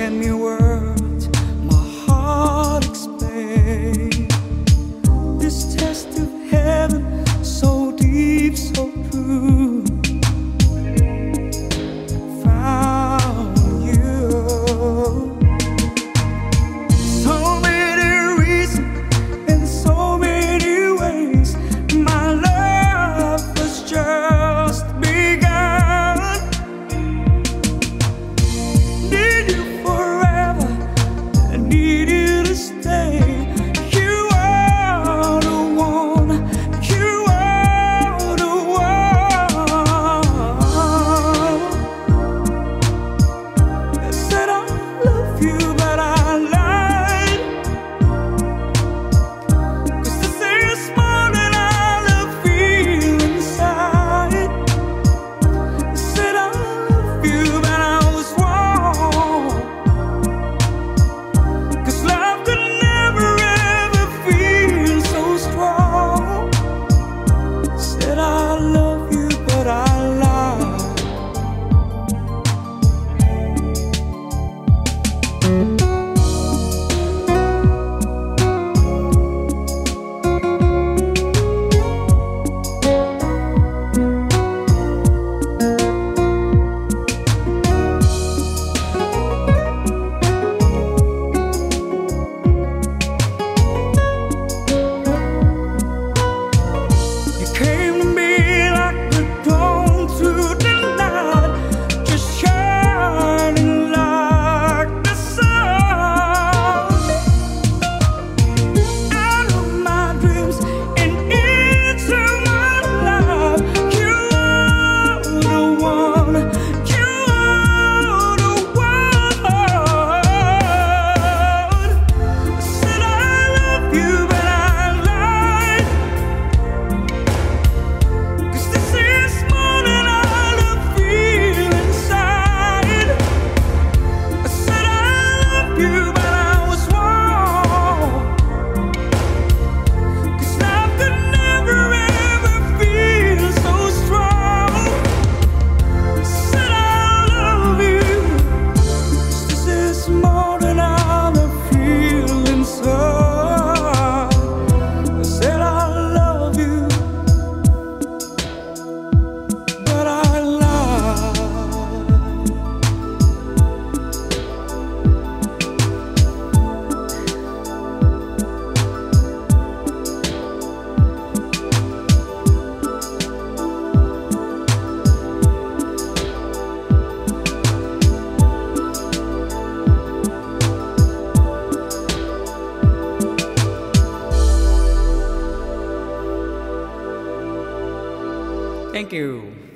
lend me words my heart explain. This test of heaven, so deep, so true, found you. So many reasons in so many ways. My love was just begun. Need you forever, I need you to stay. You are the one, you are the one. I said I love you, but I lied. 'Cause this is more than I feel inside. I said I love you, but I was wrong. 'Cause love could never ever feel so strong. I said I love you, but I lied. You came to me like the dawn through the night, just shining like the sun. Out of my dreams and into my life, you are the one, you are the one. I said I love you, but I lied. 'Cause this is more than I feel inside. I said I love you, but I was wrong. 'Cause love could never ever feel so strong. I said I love you. 'Cause this is more than I feel inside. I said I love you, but I lied. Thank you.